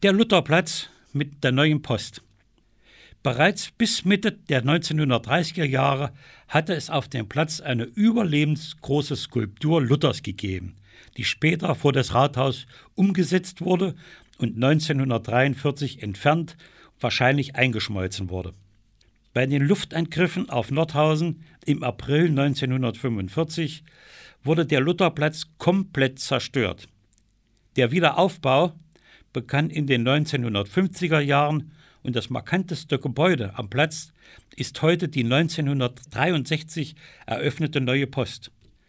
Der Lutherplatz mit der Neuen Post. Bereits bis Mitte der 1930er Jahre hatte es auf dem Platz eine überlebensgroße Skulptur Luthers gegeben, die später vor das Rathaus umgesetzt wurde und 1943 entfernt, wahrscheinlich eingeschmolzen wurde. Bei den Luftangriffen auf Nordhausen im April 1945 wurde der Lutherplatz komplett zerstört. Der Wiederaufbau begann in den 1950er Jahren und das markanteste Gebäude am Platz ist heute die 1963 eröffnete Neue Post.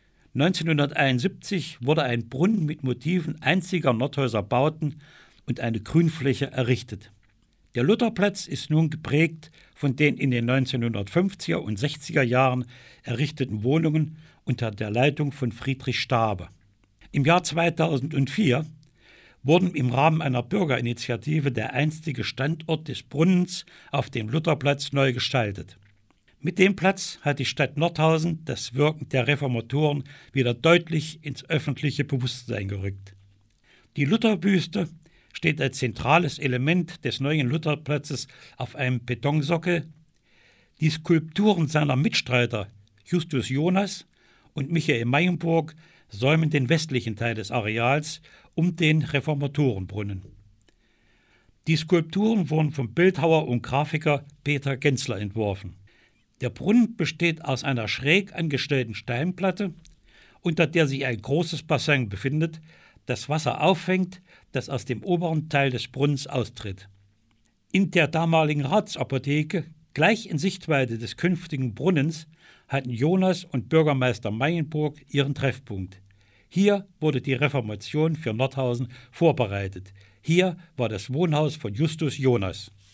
1971 wurde ein Brunnen mit Motiven einziger Nordhauser Bauten und eine Grünfläche errichtet. Der Lutherplatz ist nun geprägt von den in den 1950er und 60er Jahren errichteten Wohnungen unter der Leitung von Friedrich Staabe. Im Jahr 2004 wurden im Rahmen einer Bürgerinitiative der einstige Standort des Brunnens auf dem Lutherplatz neu gestaltet. Mit dem Platz hat die Stadt Nordhausen das Wirken der Reformatoren wieder deutlich ins öffentliche Bewusstsein gerückt. Die Lutherbüste steht als zentrales Element des neuen Lutherplatzes auf einem Betonsockel. Die Skulpturen seiner Mitstreiter Justus Jonas und Michael Meienburg säumen den westlichen Teil des Areals um den Reformatorenbrunnen. Die Skulpturen wurden vom Bildhauer und Grafiker Peter Genzler entworfen. Der Brunnen besteht aus einer schräg angestellten Steinplatte, unter der sich ein großes Bassin befindet, das Wasser auffängt, das aus dem oberen Teil des Brunnens austritt. In der damaligen Ratsapotheke, gleich in Sichtweite des künftigen Brunnens, hatten Jonas und Bürgermeister Meienburg ihren Treffpunkt. Hier wurde die Reformation für Nordhausen vorbereitet. Hier war das Wohnhaus von Justus Jonas.